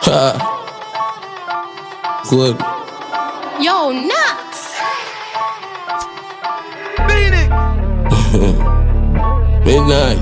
Good. Yo, nuts. Beat it. Midnight.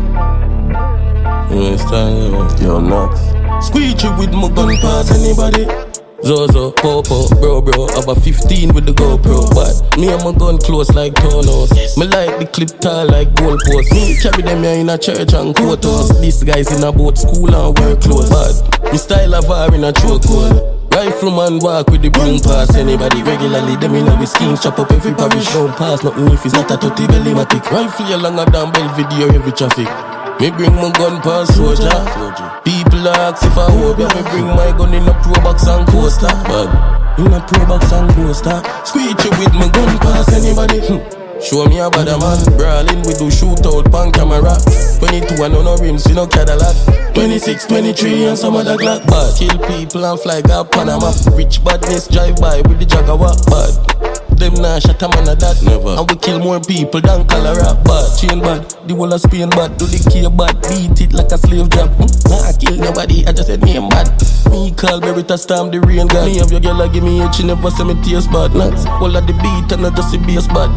You understand? Yo, nuts. Squeeze you with my gun pass anybody. Zozo, Popo, bro, have a 15 with the GoPro. But me and my gun close like Tonos. Me like the clip tall like goalpost. Me carry them here in a church and quarters. These guys in a boat school and work clothes. But me style of her in a chokehold. Rifleman walk with the broom pass anybody regularly. Them in a scheme chop up every parish round pass. Nothing if it's not a 30 belly-matic. Rifle you longer than Belvedere every traffic. Me bring my gun past soldier. People ask if I hope ya. Me bring my gun in a pro box and coaster. But in a pro box and coaster. Squeeze you with my gun past anybody. Show me a bad man. Brawling we do shootout pan camera. 22 and no rims, you know Cadillac. 26, 23 and some other Glock. But kill people and fly up Panama. Rich badness drive by with the Jaguar. But them nah shot a man a that never. And we kill more people than cholera. Bad, chain bad, the whole of Spain bad. Do the key bad, beat it like a slave job. Nah kill nobody, I just said name bad. Me call Beretta Storm the rain god. Me have your girl give me a she never say me taste bad. Nuts, all of the beat and not just the bass bad.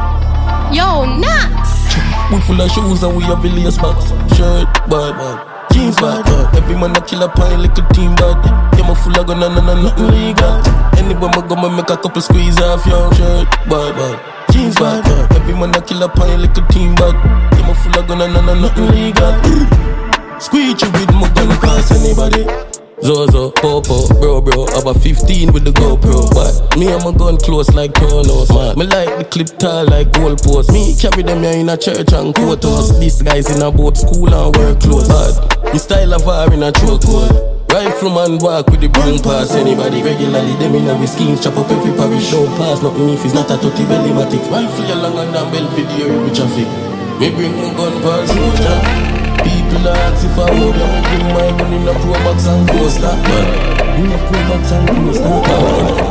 Yo, nuts. We full of shoes and we have the lace box. Shirt bad, jeans bad. Every man a kill a pine like a team bad. Yeah, me full of gun and nothing legal. Anywhere I go, I make a couple squeeze off your shirt bad, jeans bad. Every man a kill a pine like a team bad. Yeah, me full of gun and nothing legal. Squeeze you with my gun pass anybody. Zozo, Popo, bro, have a 15 with the GoPro. But me and my gun close like Tonos. Me like the clip tall like goalpost. Me carry them here in a church and quarters. These guys in a boat school and work clothes. But me style of her in a chokehold. Rifleman walk with the broom pass anybody regularly. Them in a scheme chop up every parish round pass. Nothing if it's not a 30 belly-matic. Rifle you longer than Belvedere every traffic. Me bring my gun pass soldier. People ask if I hold them, bring my gun in a pro box and coaster. In a pro box and coaster.